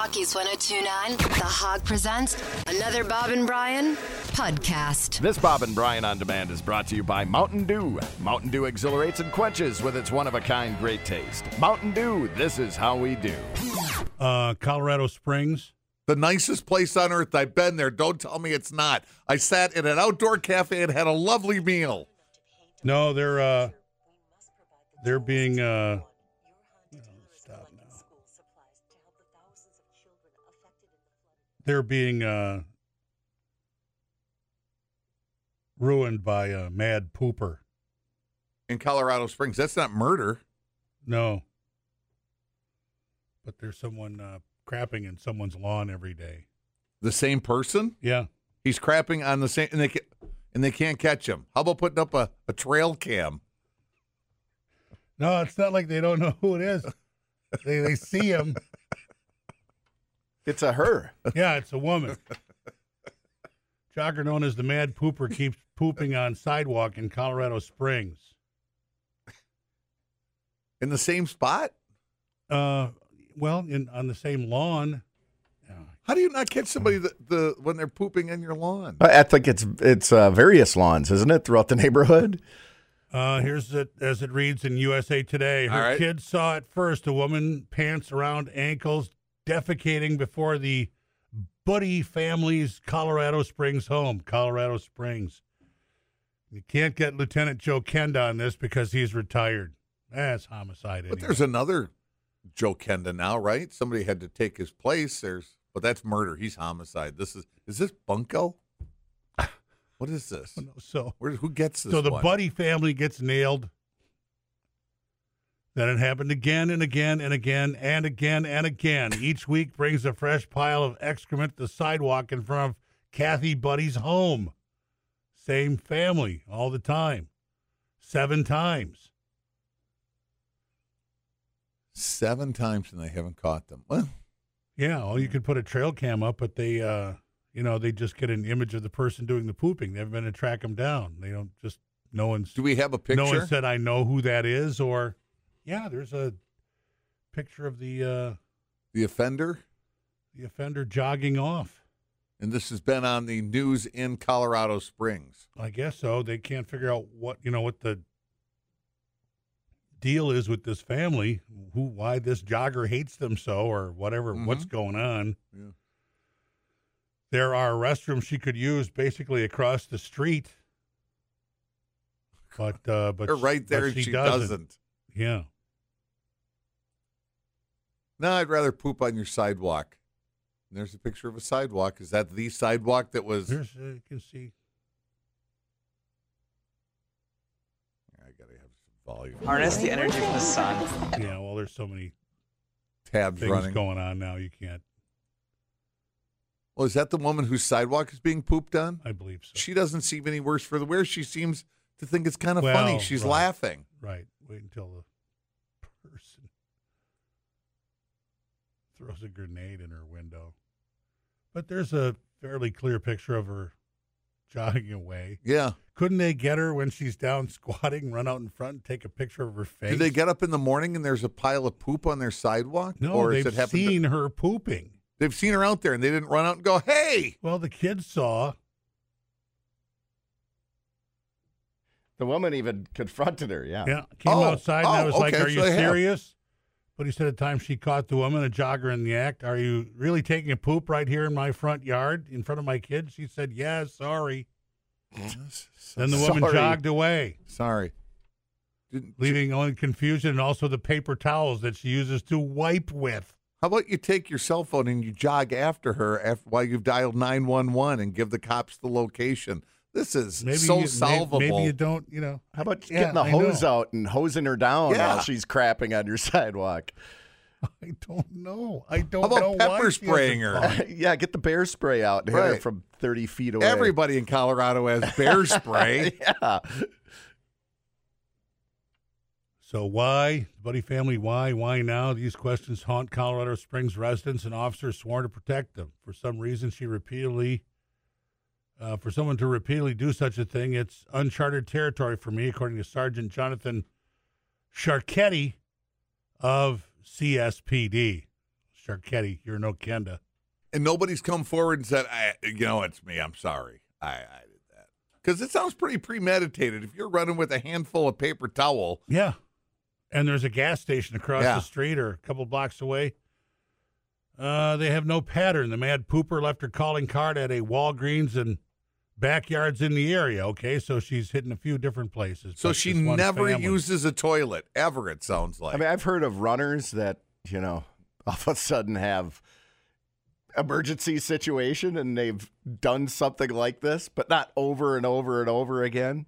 Rockies 102.9, The Hog presents another Bob and Brian podcast. This Bob and Brian on Demand is brought to you by Mountain Dew. Mountain Dew exhilarates and quenches with its one-of-a-kind great taste. Mountain Dew, this is how we do. Colorado Springs. The nicest place on earth. I've been there. Don't tell me it's not. I sat in an outdoor cafe and had a lovely meal. No, they're being stop now. They're being ruined by a mad pooper. In Colorado Springs. That's not murder. No. But there's someone crapping in someone's lawn every day. The same person? Yeah. He's crapping on the same, and they can't catch him. How about putting up a trail cam? No, it's not like they don't know who it is. They see him. It's a her. Yeah, it's a woman. Jogger known as the Mad Pooper keeps pooping on sidewalk in Colorado Springs. In the same spot? Well, on the same lawn. How do you not catch somebody when they're pooping in your lawn? I think it's various lawns, isn't it, throughout the neighborhood? Here's it as it reads in USA Today. Her kids saw it first. A woman, pants around ankles, defecating before the Buddy family's Colorado Springs home. Colorado Springs. You can't get Lieutenant Joe Kenda on this because he's retired. That's homicide. But anyway. there's another Joe Kenda now, right? Somebody had to take his place. But that's murder. He's homicide. Is this bunco? What is this? So who gets this? So the one? Buddy family gets nailed. Then it happened again and again and again and again and again. Each week brings a fresh pile of excrement to the sidewalk in front of Kathy Buddy's home. Same family all the time. 7 times. 7 times and they haven't caught them. Well, yeah, well, you could put a trail cam up, but they just get an image of the person doing the pooping. They haven't been to track them down. They don't just, no one's. Do we have a picture? No one said, I know who that is, or, yeah, there's a picture of the offender? The offender jogging off. And this has been on the news in Colorado Springs. I guess so. They can't figure out what the deal is with this family, why this jogger hates them so, or whatever, what's going on. Yeah. There are restrooms she could use basically across the street, but they're right there, and she doesn't. Yeah. No, I'd rather poop on your sidewalk. And there's a picture of a sidewalk. Is that the sidewalk that was? There's, you can see. I gotta have some volume. Harness the energy from the sun. Yeah, well, there's so many tabs things running going on now. You can't. Well, is that the woman whose sidewalk is being pooped on? I believe so. She doesn't seem any worse for the wear. She seems to think it's kind of Well, funny. She's right. laughing. Right. Wait until the person throws a grenade in her window. But there's a fairly clear picture of her jogging away. Yeah. Couldn't they get her when she's down squatting, run out in front and take a picture of her face? Do they get up in the morning and there's a pile of poop on their sidewalk? No, or they've seen her pooping. They've seen her out there and they didn't run out and go, hey! Well, the kids saw. The woman even confronted her, yeah. Yeah, came outside and I was like, are you so serious? But he said at the time she caught the woman, a jogger in the act, are you really taking a poop right here in my front yard in front of my kids? She said, yeah, sorry. Then the woman jogged away. Sorry. Leaving only confusion and also the paper towels that she uses to wipe with. How about you take your cell phone and you jog after her while you've dialed 911 and give the cops the location? This is solvable. Maybe you don't, How about getting the hose out and hosing her down while she's crapping on your sidewalk? I don't know. I don't How about know pepper why spraying her? Yeah, get the bear spray out and hit her from 30 feet away. Everybody in Colorado has bear spray. Yeah. So why, Buddy family, why now? These questions haunt Colorado Springs residents and officers sworn to protect them. For some reason, for someone to repeatedly do such a thing, it's uncharted territory for me, according to Sergeant Jonathan Sharketti of CSPD. Sharketti. You're no Kenda. And nobody's come forward and said, it's me. I'm sorry. I did that. Because it sounds pretty premeditated. If you're running with a handful of paper towel. Yeah. And there's a gas station across Yeah. the street or a couple blocks away. They have no pattern. The mad pooper left her calling card at a Walgreens and backyards in the area. Okay, so she's hitting a few different places. So but she this one never family- uses a toilet, ever, it sounds like. I mean, I've heard of runners that, all of a sudden have emergency situation and they've done something like this, but not over and over and over again.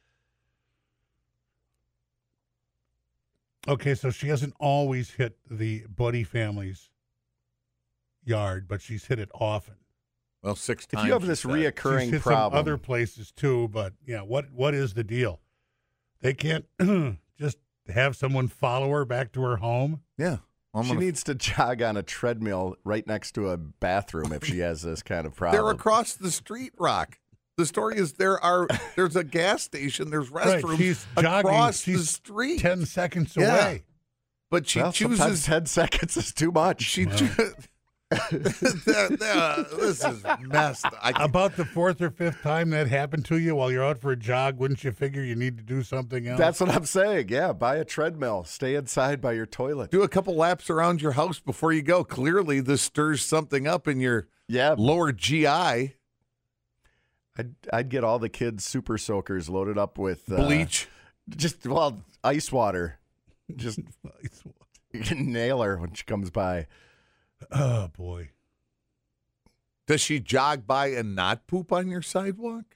Okay, so she hasn't always hit the Buddy family's yard, but she's hit it often. Well, 6 times. If you have this She's reoccurring hit problem, some other places too, but yeah, what is the deal? They can't just have someone follow her back to her home? Yeah. she needs to jog on a treadmill right next to a bathroom if she has this kind of problem. They're across the street, Rock. The story is there's a gas station, there's Right, restrooms she's jogging. across She's the street. 10 seconds Yeah. away. But she Well, sometimes chooses 10 seconds is too much. this is messed. About the fourth or fifth time that happened to you while you're out for a jog, wouldn't you figure you need to do something else? That's what I'm saying. Yeah, buy a treadmill. Stay inside by your toilet. Do a couple laps around your house before you go. Clearly, this stirs something up in your Yeah, lower GI. I'd get all the kids' super soakers loaded up with Bleach. Ice water. Just you can nail her when she comes by. Oh, boy. Does she jog by and not poop on your sidewalk?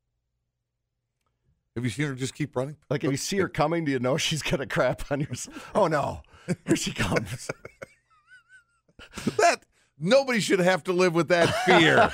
Have you seen her just keep running? Like, if you see her coming, do you know she's going to crap on your... Oh, no. Here she comes. Nobody should have to live with that fear.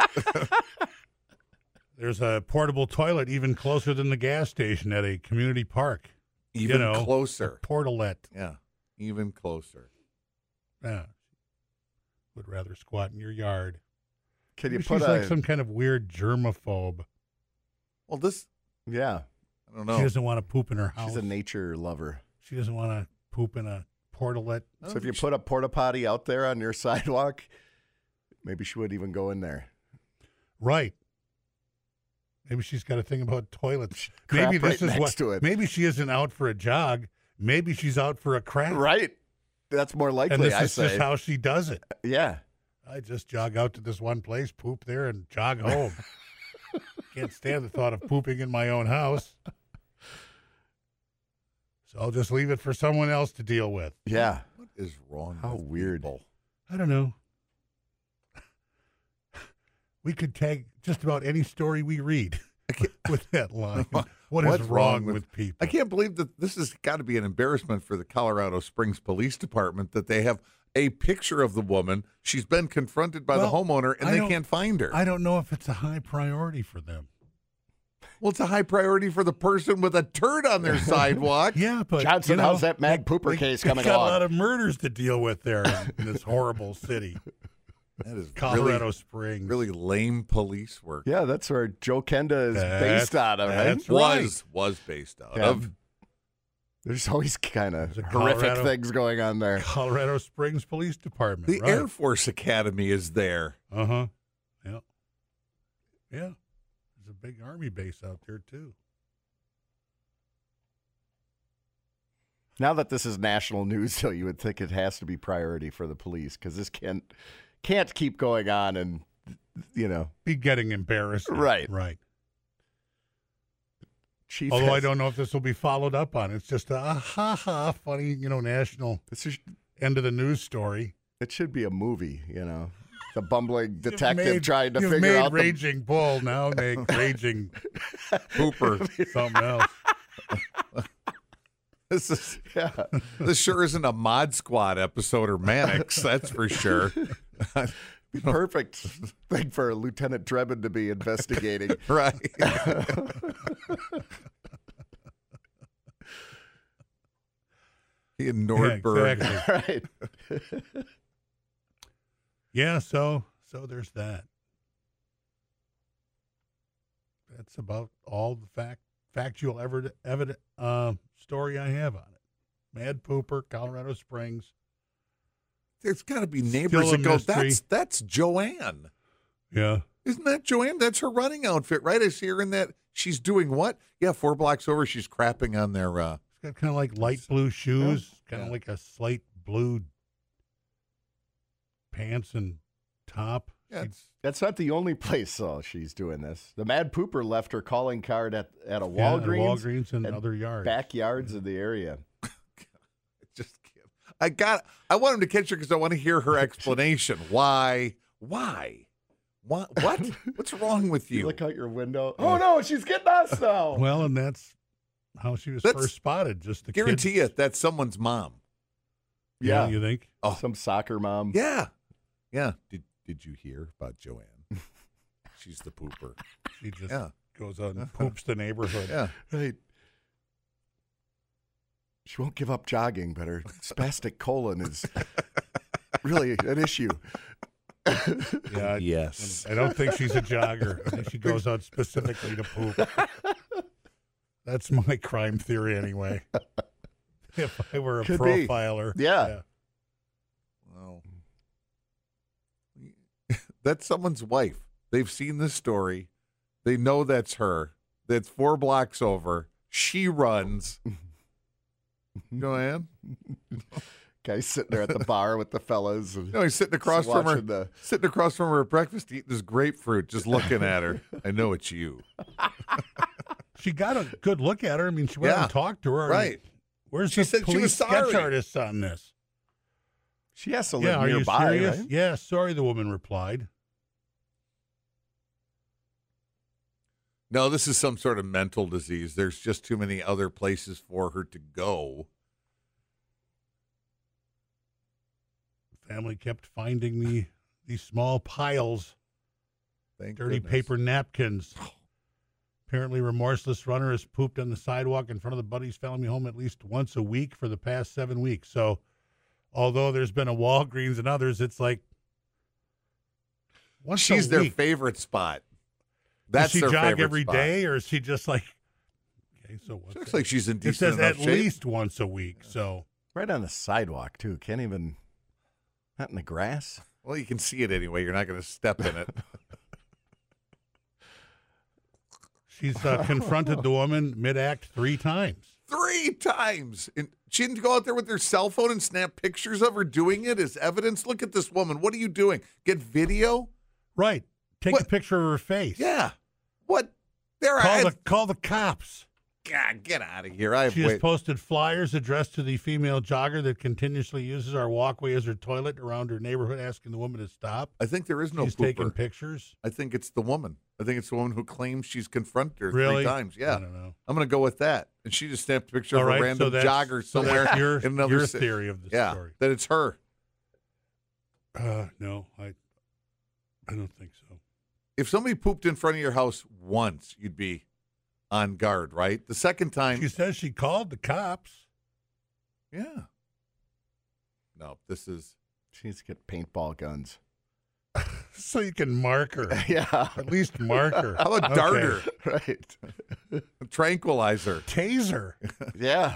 There's a portable toilet even closer than the gas station at a community park. Even a closer. portalette. Yeah, even closer. Yeah. Would rather squat in your yard. Can you Maybe put she's a... like some kind of weird germaphobe. Well, this, Yeah, I don't know. She doesn't want to poop in her house. she's a nature lover. She doesn't want to poop in a portalette. So if you put a porta potty out there on your sidewalk, maybe she wouldn't even go in there. Right. Maybe she's got a thing about toilets. Crap Maybe right this is next what. to it. Maybe she isn't out for a jog. Maybe she's out for a crap. Right. That's more likely, And this I is say. just how she does it. Yeah. I just jog out to this one place, poop there, and jog home. Can't stand the thought of pooping in my own house. So I'll just leave it for someone else to deal with. Yeah. What is wrong How with weird. people? I don't know. We could tag just about any story we read with that line. What is What's wrong with people? I can't believe that this has got to be an embarrassment for the Colorado Springs Police Department that they have a picture of the woman. She's been confronted by the Well, homeowner, and I they don't- can't find her. I don't know if it's a high priority for them. Well, it's a high priority for the person with a turd on their sidewalk. Yeah, but Johnson, how's that Mag Pooper case coming got along? a lot of murders to deal with there in this horrible city, That is Colorado Springs. really lame police work. Yeah, that's where Joe Kenda is That's- based out of, right? that's right. Was based out Yeah. of. There's always kind of There's a horrific Colorado- things going on there. Colorado Springs Police Department. The right. Air Force Academy is there. Uh-huh. Yeah. Yeah. There's a big Army base out there, too. Now that this is national news, though, you would think it has to be priority for the police because this can't keep going on and, Be getting embarrassed. Right. Right. Chief. Although I has- don't know if this will be followed up on. It's just a ha-ha funny, national This is, end of the news story. it should be a movie, The bumbling detective trying to you've figure made out Raging Bull, now make Raging Pooper something else. This sure isn't a Mod Squad episode or Mannix, that's for sure. the perfect thing for Lieutenant Drebin to be investigating. Right. In Nordberg. Yeah, exactly. Right. Yeah, so there's that. That's about all the factual evident story I have on it. Mad Pooper, Colorado Springs. there's got to be neighbors that go, that's Joanne. Yeah. Isn't that Joanne? That's her running outfit, right? I see her in that. She's doing what? Yeah, 4 blocks over, she's crapping on their... It's got kind of like light blue shoes, kind of like a slate blue pants and top. Yeah, that's not the only place she's doing this. The Mad Pooper left her calling card at a Walgreens, and other yards, backyards of the area. Just kidding. I want him to catch her because I want to hear her explanation. Why? What? What's wrong with you? Look out your window. Oh no, she's getting us now. Well, and that's how she was first spotted. Just the guarantee kids. it. That's someone's mom. Yeah, you think? Oh, some soccer mom. Yeah. Did you hear about Joanne? She's the pooper. She just goes out and poops the neighborhood. Yeah. Right. She won't give up jogging, but her spastic colon is really an issue. Yeah. Yes. I don't think she's a jogger. I think she goes out specifically to poop. That's my crime theory anyway. If I were a profiler. Yeah. Well, that's someone's wife. They've seen this story. They know that's her. That's 4 blocks over. She runs. Joanne? Guy's sitting there at the bar with the fellas. No, he's sitting across from her. Sitting across from her at breakfast, eating this grapefruit, just looking at her. I know it's you. She got a good look at her. I mean, she went and talked to her. Right. Where's the police sketch artist on this? She has to live nearby. Are you serious? Right? Yeah, sorry, the woman replied. No, this is some sort of mental disease. There's just too many other places for her to go. Family kept finding these small piles, dirty goodness. paper napkins. Apparently, remorseless runner has pooped on the sidewalk in front of the Buddy's family home at least once a week for the past 7 weeks. So, although there's been a Walgreens and others, it's like once she's a their week. favorite spot. That's Does she their jog favorite every spot. day, or is she just like? Okay, so what's looks that? like she's in It decent says enough at shape. least once a week. So right on the sidewalk too. Can't even. Not in the grass. Well, you can see it anyway. You're not going to step in it. she's confronted the woman mid-act 3 times. 3 times. And she didn't go out there with her cell phone and snap pictures of her doing it as evidence. Look at this woman. What are you doing? Get video? Right. Take a picture of her face. Yeah. What? Call the cops. God, get out of here. She has posted flyers addressed to the female jogger that continuously uses our walkway as her toilet around her neighborhood, asking the woman to stop. I think there is no She's pooper. taking pictures. I think it's the woman. I think it's the woman who claims she's confronted her Really? 3 times. Yeah. I don't know. I'm going to go with that. And she just snapped a picture of All a right, random jogger so somewhere that's your, in another your city. theory of the story. That it's her. No, I don't think so. If somebody pooped in front of your house once, you'd be on guard, right? The second time. She says she called the cops. Yeah. No, this is. She needs to get paintball guns. So you can mark her. Yeah. At least mark her. How about darter? Right. Tranquilizer. Taser. Yeah.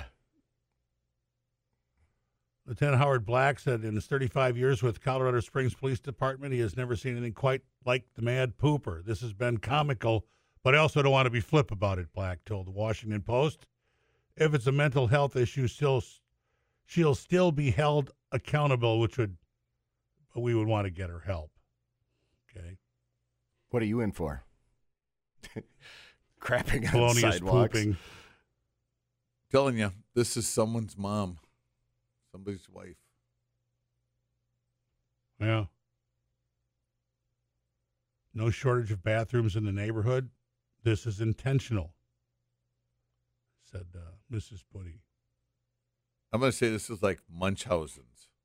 Lieutenant Howard Black said in his 35 years with Colorado Springs Police Department, he has never seen anything quite like the Mad Pooper. This has been comical, but I also don't want to be flip about it, Black told the Washington Post. If it's a mental health issue, she'll still be held accountable, we would want to get her help. Okay. What are you in for? Crapping on Felonious sidewalks. pooping. Telling you, this is someone's mom, somebody's wife. Yeah. No shortage of bathrooms in the neighborhood. This is intentional, said Mrs. Putty. I'm going to say this is like Munchausen's.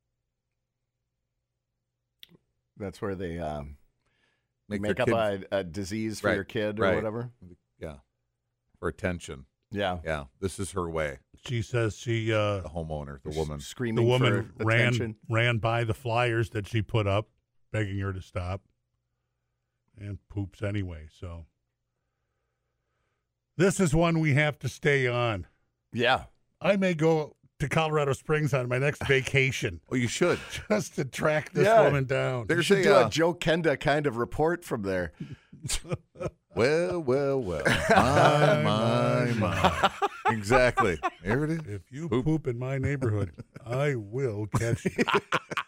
That's where they Make make their up kid- a disease for Right, your kid or right. whatever. Yeah. For attention. Yeah. Yeah. This is her way. She says she The homeowner, the woman. Screaming the woman for attention. ran by the flyers that she put up, begging her to stop, and poops anyway. So this is one we have to stay on. Yeah. I may go to Colorado Springs on my next vacation. Oh, you should. Just to track this woman down. You should do a Joe Kenda kind of report from there. Well. My. Exactly. There it is. If you poop in my neighborhood, I will catch you.